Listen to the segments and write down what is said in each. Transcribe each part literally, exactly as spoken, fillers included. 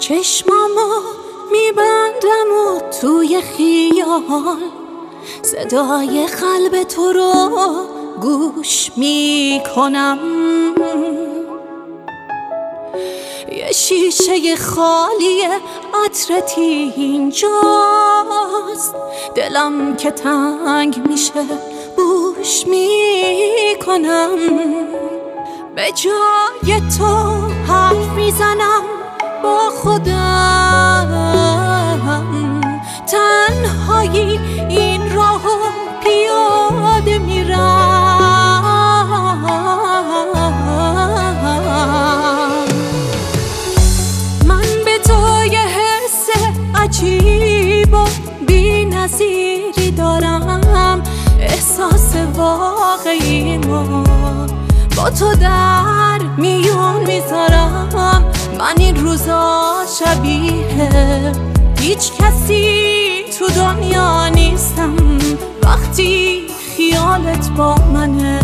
چشمامو میبندم و توی خیال صدای قلب تو رو گوش میکنم. یه شیشه خالی عطرتی اینجاست، دلم که تنگ میشه بوش میکنم. به جای تو حرف میزنم با خودم، تنهایی این راهو پیاده میرم. من به تو یه حس عجیب و بی نظیری دارم، احساس واقعی ما با تو در میون میذارم. من این روزا شبیه هیچ کسی تو دنیا نیستم وقتی خیالت با منه.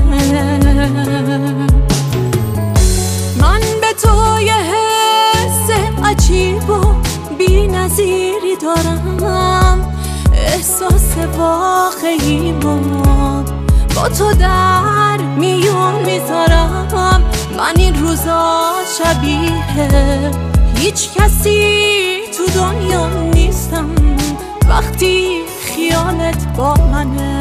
من به تو یه حس عجیب و بی نظیری دارم، احساس واقعی ما با تو در میون میذارم. من این روزا شبیه هیچ کسی تو دنیا نیستم وقتی خیالت با منه.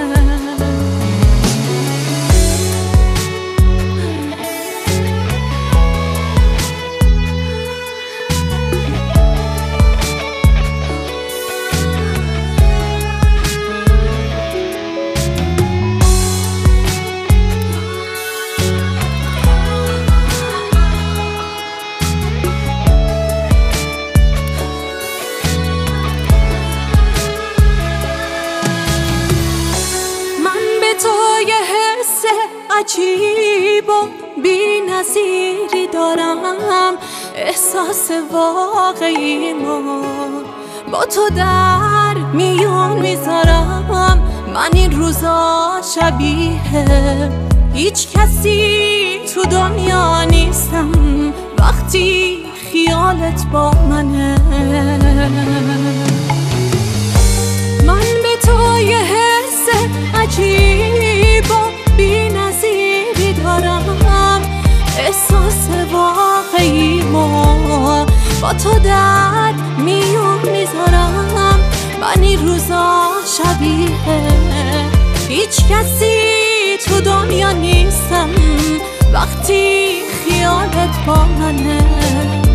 عجیب و بی نظیری دارم، احساس واقعی ما با تو در میون میذارم. من این روزا شبیه هیچ کسی تو دنیا نیستم وقتی خیالت با منه. من به تو یه حس عجیب و بی نظیری دارم، احساس واقعی ما با تو در میون میذارم. من این روزا شبیه هیچ کسی تو دنیا نیستم وقتی خیالت با منه.